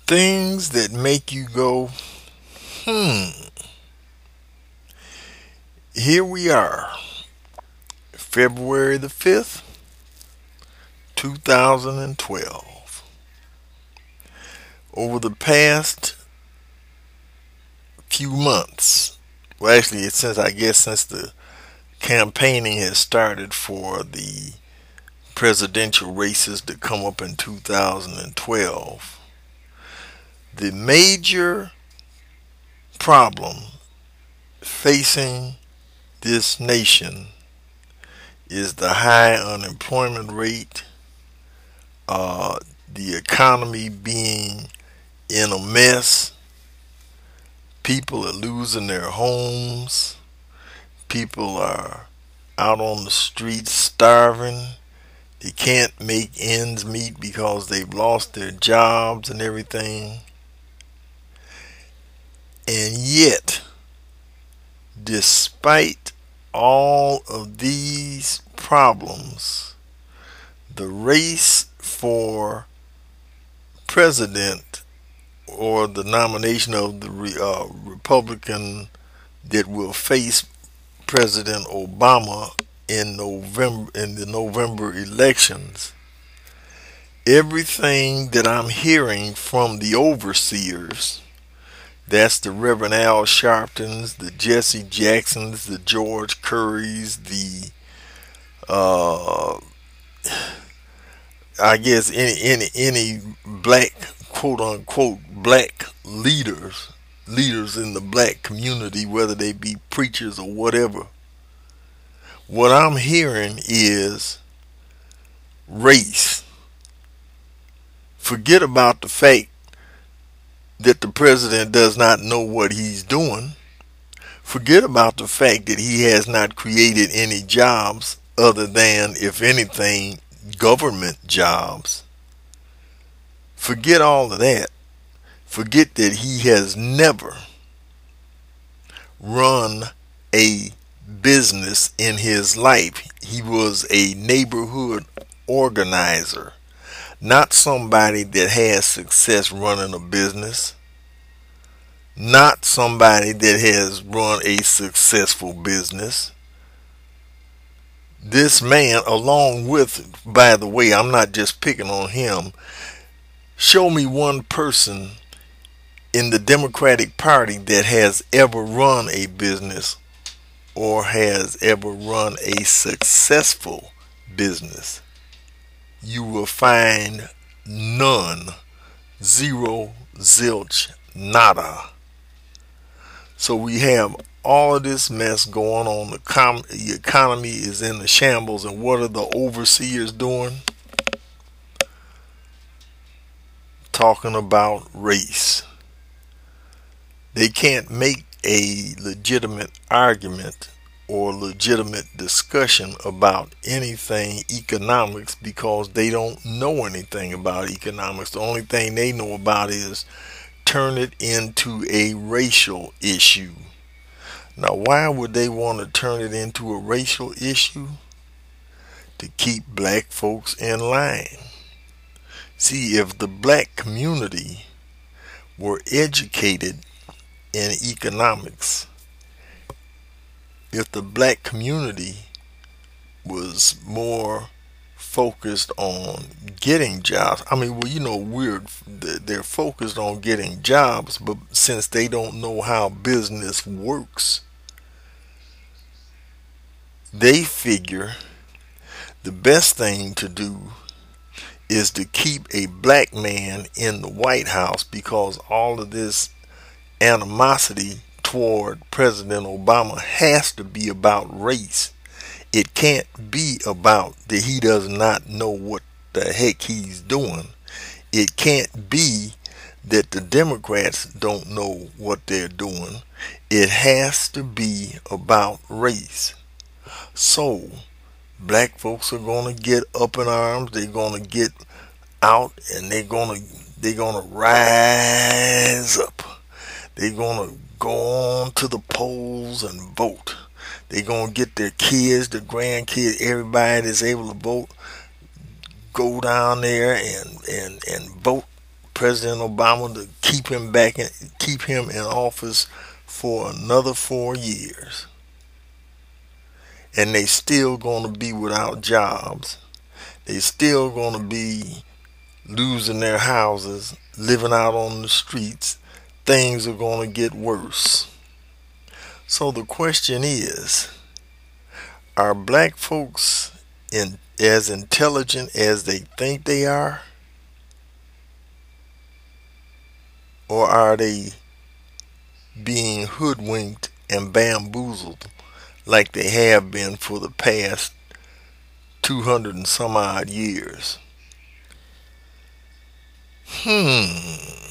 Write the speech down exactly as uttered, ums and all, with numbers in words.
Things that make you go, hmm. Here we are, February the fifth, two thousand twelve. Over the past few months, well, actually, it's since I guess since the campaigning has started for the presidential races to come up in two thousand twelve, the major problem facing this nation is the high unemployment rate, uh, the economy being in a mess, people are losing their homes, people are out on the streets starving, they can't make ends meet because they've lost their jobs and everything. And yet, despite all of these problems, the race for president or the nomination of the re, uh, Republican that will face President Obama in November in the November elections, everything that I'm hearing from the overseers, that's the Reverend Al Sharptons, the Jesse Jacksons, the George Currys, the uh, I guess any any any black, quote unquote, black leaders, leaders in the black community, whether they be preachers or whatever. What I'm hearing is race. Forget about the fact that the president does not know what he's doing. Forget about the fact that he has not created any jobs other than, if anything, government jobs. Forget all of that. Forget that he has never run a business in his life. He was a neighborhood organizer, not somebody that has success running a business, not somebody that has run a successful business. This man, along with, by the way, I'm not just picking on him, show me one person in the Democratic Party that has ever run a business or has ever run a successful business. You will find none, zero, zilch, nada. So we have all of this mess going on. The, com- the economy is in the shambles, and what are the overseers doing? Talking about race. They can't make a legitimate argument or legitimate discussion about anything economics because they don't know anything about economics. The only thing they know about is turn it into a racial issue. Now, why would they want to turn it into a racial issue? To keep black folks in line. See, if the black community were educated in economics, if the black community was more focused on getting jobs, I mean, well, you know, weird, they're focused on getting jobs, but since they don't know how business works, they figure the best thing to do is to keep a black man in the White House because all of this animosity toward President Obama has to be about race. It can't be about that he does not know what the heck he's doing. It can't be that the Democrats don't know what they're doing. It has to be about race. So, black folks are going to get up in arms. They're going to get out and they're going to they're going to rise up. They're going to go on to the polls and vote. They're going to get their kids, their grandkids, everybody that's able to vote, go down there and, and, and vote President Obama to keep him back in, keep him in office for another four years. And they still gonna be without jobs. They still gonna be losing their houses, living out on the streets. Things are gonna get worse. So the question is, are black folks in, as intelligent as they think they are? Or are they being hoodwinked and bamboozled like they have been for the past two hundred and some odd years? Hmm.